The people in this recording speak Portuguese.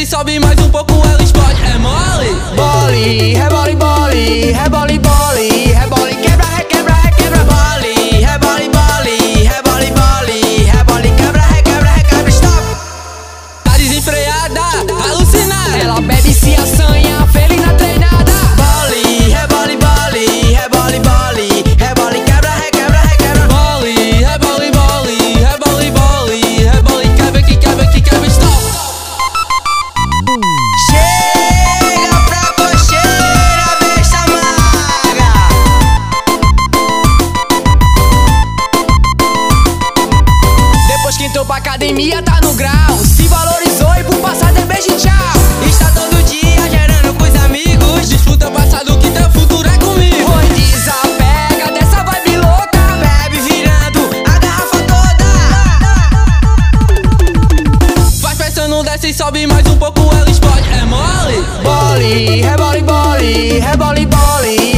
sobe mais um pouco, ela explode. É mole? Bole, rebole, bole, rebole, bole, rebole, quebra, requebra, requebra, bole, rebole, bole, rebole, bole, rebole, quebra, requebra, requebra, stop. Tá desenfreada, alucinada. Ela bebe, se assanha, feliz na treinada. Bole, rebole, bole, rebole, bole, rebole, quebra, requebra, requebra, Bole, rebole, bole, rebole, bole, rebole, quebra, que quebra, que quebra, stop. chega pra cocheira, besta magra. Depois que entrou pra academia tá no grau, se valorizou e por passado é beijo e tchau. Está todo dia gerando com os amigos, Disputa passado que teu futuro é comigo. pois desapega dessa vibe louca. Bebe virando a garrafa toda. Faz pensando, desce e sobe mais um pouco, ela explode. É mole? Bole, rebole, bole, rebole, bole,